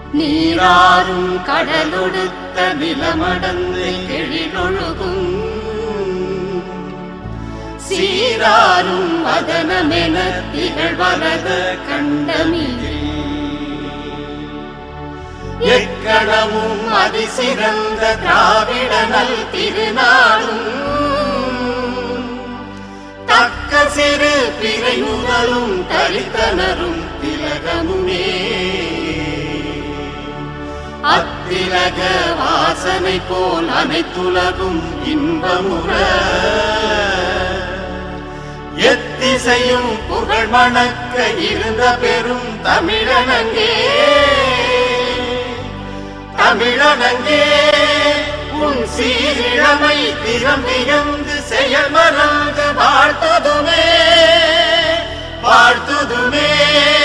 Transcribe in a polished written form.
நீராறும் கடலொடுத்த நிலமடந்து எழிலொழுகும் சீராரும் வதனமென திகழ்வரத கண்டமிழே எக்கணமும் அதிசிறந்த திராவிடனல் திருநாடும் தக்க சிறு பிறை முதலும் தரித்தனரும் திலகமுமே அத்திலக வாசனை போல் அனைத்துலகும் இன்பமுற எத்திசையும் புகழ் மணக்க இருந்த பெரும் தமிழனங்கே தமிழனங்கே உன் சீரிழமை திறம் வியந்து செயல் மறந்து வாழ்த்துதுமே வாழ்த்துதுமே.